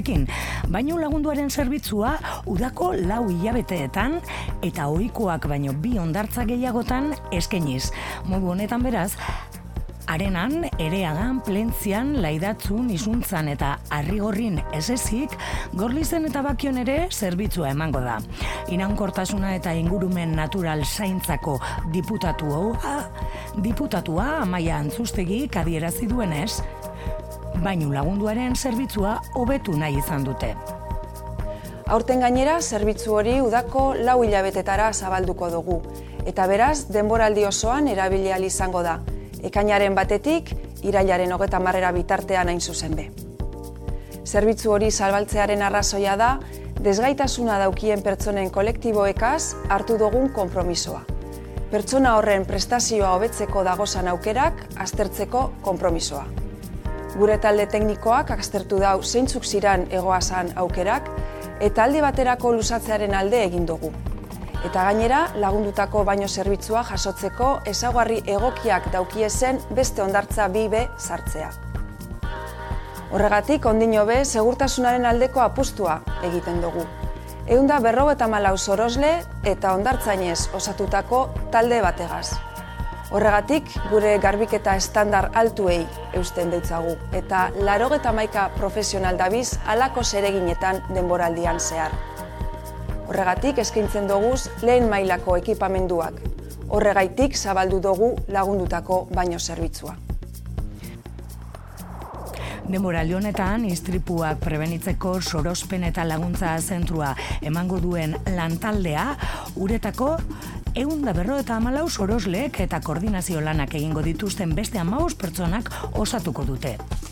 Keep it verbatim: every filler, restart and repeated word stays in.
batekin. Bainu lagunduaren zerbitzua udako lau hilabeteetan eta ohikoak baino bi hondartza gehiagotan eskainiz. Modu honetan beraz, Arenan, Ereagan, Plentzian, Laidatzun, Isuntzan eta Arrigorrin esezik, Gorlizen eta Bakion ere zerbitzua emango da. Iraunkortasuna eta ingurumen natural zaintzako diputatua, diputatua Amaia Antzustegi adierazi duenez, bainu lagunduaren zerbitzua hobetu nahi izan dute. Aurten gainera, zerbitzu hori udako lau hilabetetara zabalduko dugu, eta beraz, denboraldi osoan erabili ahal izango da. Ekainaren batetik, irailaren hogeta marrera bitartean hain zuzen be. Zerbitzu hori zabaltzearen arrazoia da, desgaitasuna daukien pertsonen kolektiboekaz hartu dugun konpromisoa. Pertsona horren prestazioa hobetzeko dagozan aukerak aztertzeko konpromisoa. Gure talde teknikoak aztertu dau zeintzuk ziran egoazan aukerak, eta aldi baterako luzatzearen alde egin dugu. Eta gainera, lagundutako baino zerbitzua jasotzeko ezaugarri egokiak daukiezen beste hondartza bi be sartzea. Horregatik, ondino be, segurtasunaren aldeko apustua egiten dugu. Ehun da berrogeita hamalau sorosle eta hondartzainez osatutako talde bategaz. Horregatik, gure garbiketa estandar altuei eusten deutzagu, eta laurogeita hamaika profesional dabiz halako zereginetan denboraldian zehar. Horregatik eskaintzen doguz lehen mailako ekipamenduak. Horregaitik zabaldu dugu lagundutako baino zerbitzua. Denboraldi honetan, istripuak prebenitzeko sorospen eta laguntza zentrua emango duen lantaldea, uretako ehun da berrogeita hamalau sorosleek eta koordinazio lanak egingo dituzten beste hamabost pertsonak osatuko dute.